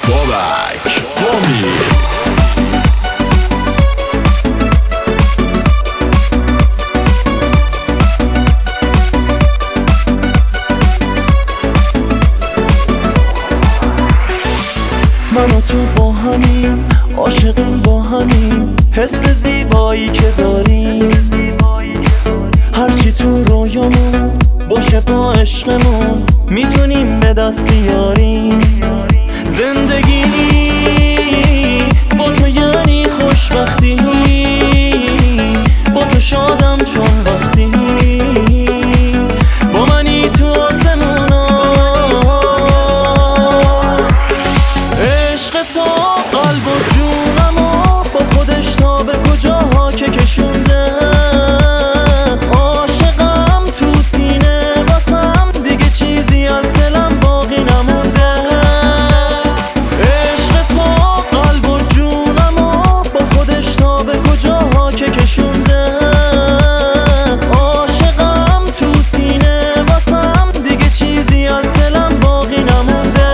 بابک قومی. من و تو با همیم، عاشقیم با همیم، حس زیبایی که داریم. هرچی تو رویامون باشه با عشقمون میتونیم به دست بیاریم. زندگی با تو یعنی خوشبختی، با تو شادم چون وقتی با منی تو آسمونا. عشق تو قلب و جونمو با خودش تا به کجاها که کشونده. عاشقم تو سینه واسم، دیگه چیزی از دلم باقی نمونده. عشق تو قلب و جونمو با خودش تا به کجاها که کشونده. عاشقم تو سینه واسم، دیگه چیزی از دلم باقی نمونده.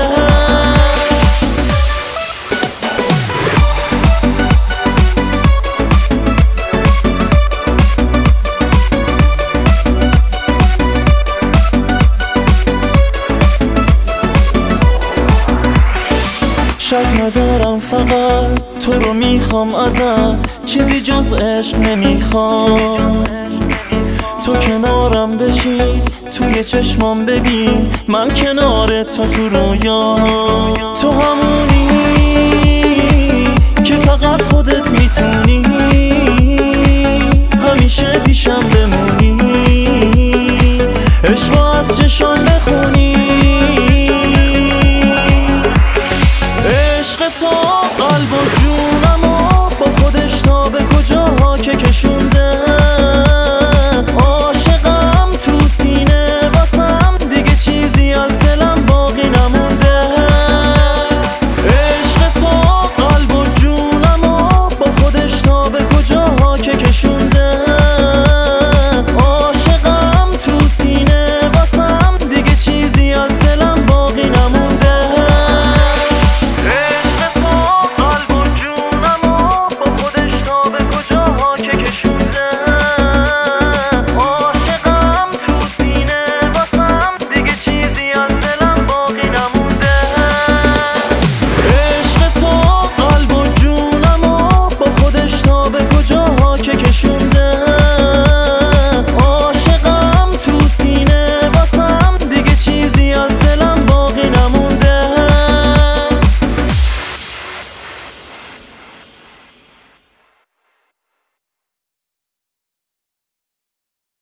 شک ندارم فقط تو رو میخوام ازت، چیزی جز عشق نمیخوام. تو کنارم بشی، توی چشمام ببین من کنار تو تو رویا. تو همون